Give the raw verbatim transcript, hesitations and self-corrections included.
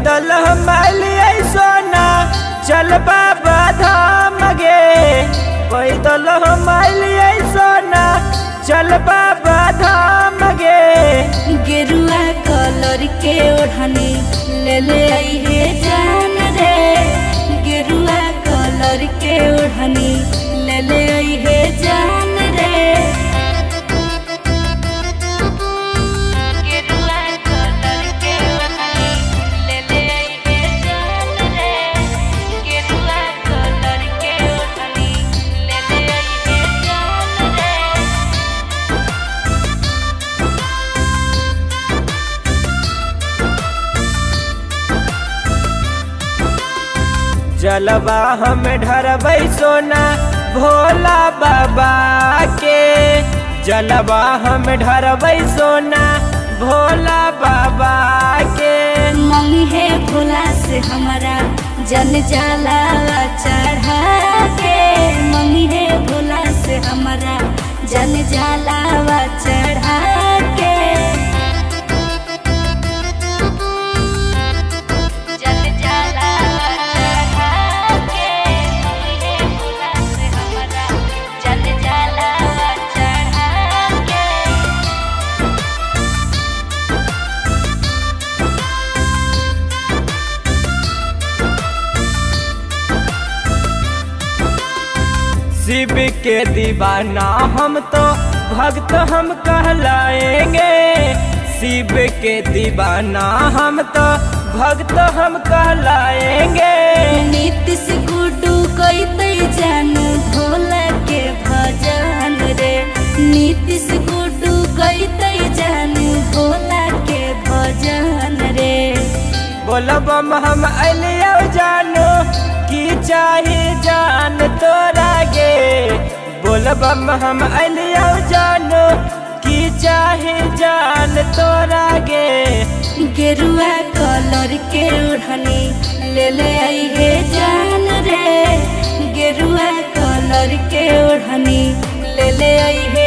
पैदल हम अलिए सोना चल बाबा धाम गे। पैदल हम अलिए सोना चल बाबा धाम गे। गेरुआ कलर के ओढ़नी ले ले आई है जान रे। गेरुआ कलर के ओढ़नी ले ले आई है जान रे। गेरुआ कलर के ओढ़नी ले ले आई है जान रे। गेरुआ कलर के ओढ़नी ले ले आई है जान रे। जलवा हम ढरबै सोना भोला बाबा के। जलवा हम ढरबै सोना भोला बाबा के। मंगी है भोला से हमारा जन जाला चढ़ा के। मंगी है भोला से हमारा जन जाला चढ़ा के। जन जाला चढ़ा के। मंगी है भोला से हमारा जन जाला चढ़ा के। शिव के दीवाना हम तो भक्त हम कहलाएंगे। शिव के दीवाना हम तो भक्त हम कहलाएंगे। नीतीश गुड्डू कहते जानू भोला के भजन रे। नीतीश गुड्डू कहते जानू भोला के भजन रे। बोलबम हम अलियो जानो की चाहे जान तोरा गे। बोलबम हम अलियो जानो की चाहे जान तोरा गे। गेरुआ कलर के ओढ़नी ले ले आई है जान रे। गेरुआ कलर के ओढ़नी ले ले आई है